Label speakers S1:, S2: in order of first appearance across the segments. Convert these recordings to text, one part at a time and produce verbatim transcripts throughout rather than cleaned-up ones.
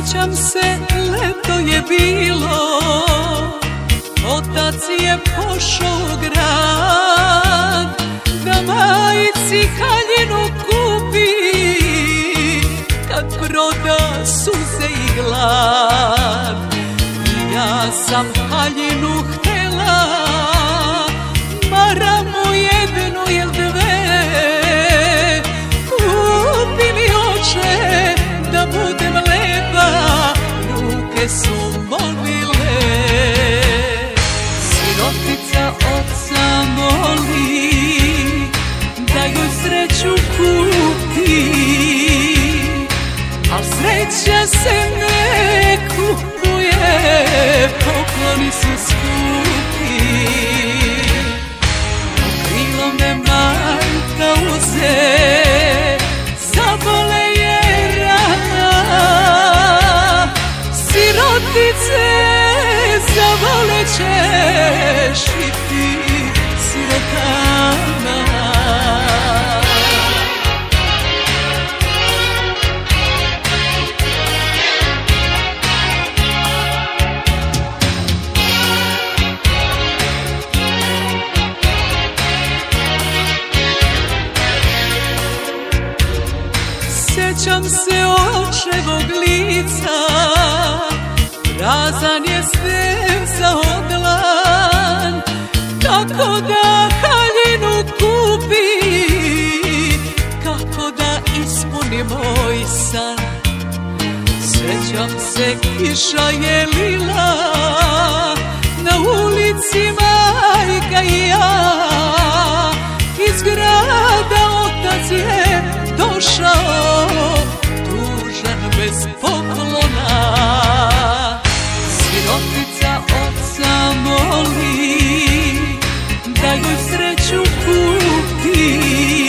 S1: Sjećam se, leto je bilo, otac je pošao u grad da majici haljinu kupi, kad proda suze i glad. I ja sam haljinu htela, maramu jednu ili dve, kupi mi oče da budem lepa, ruke su molile. Sirotica oca moli da joj sreću kupi, al sreća se ne kupuje, pokloni su skupi. Krilo me majka uze, zabole je rana, sirotice zavolećeš i ti, sirotana. Sjećam se očevog lica, prazan je steza od dlan, kako da haljinu kupi, kako da ispuni moj san. Sjećam se, kiša je lila, na ulici majka i ja, iz grada otac je došao, tužan bez poklona. Sirotica oca moli da joj sreću kupi,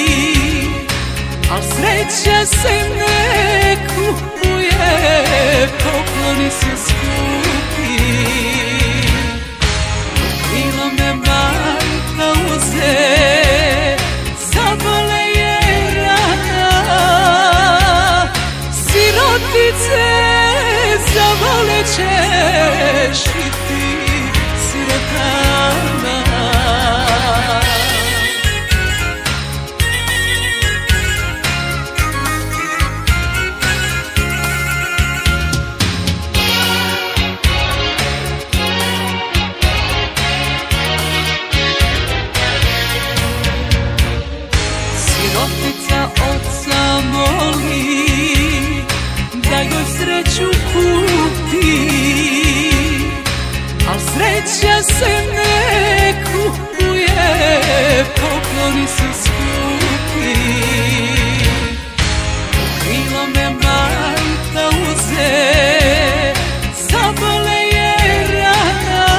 S1: al sreća se ne kupuje, pokloni su skupi. Krilo me majka uze, zabole je rana, sirotice zavolećeš i ti, sirotana. Sirotica oca moli da joj sreću kupi, al sreća se ne kupuje, pokloni su skupi. Krilo me majka uze, zabole je rana,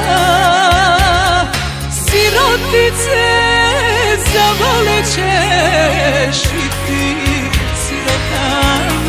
S1: sirotice zavolećeš i ti, sirotana.